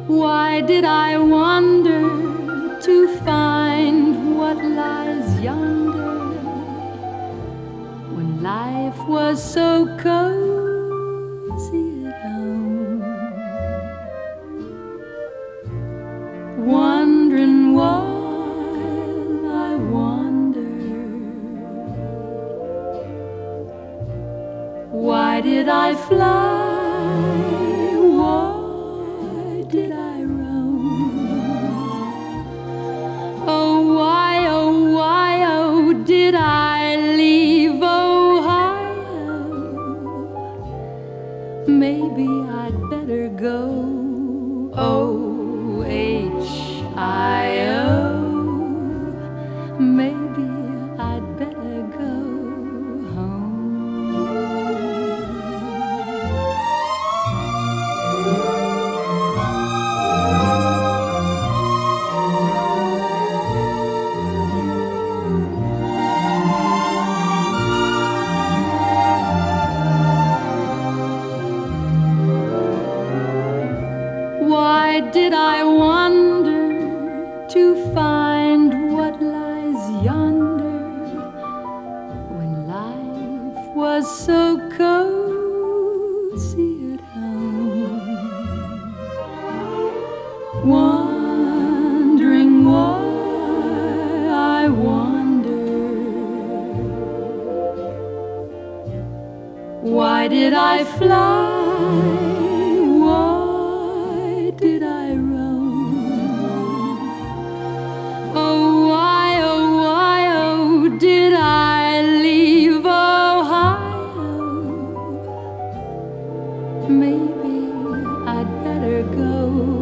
Why did I wander to find what lies yonder, when life was so cozy at home? Wondering while I wander, why did I fly? Why did I roam? Oh, why, oh, did I leave Ohio? Maybe I'd better go. Ohio. Maybe I'd better go home. Why did I wander to find what lies yonder, when life was so cozy at home? Wondering why I wander, why did I fly? Why did I roam? Oh, why, oh, did I leave Ohio? Maybe I'd better go.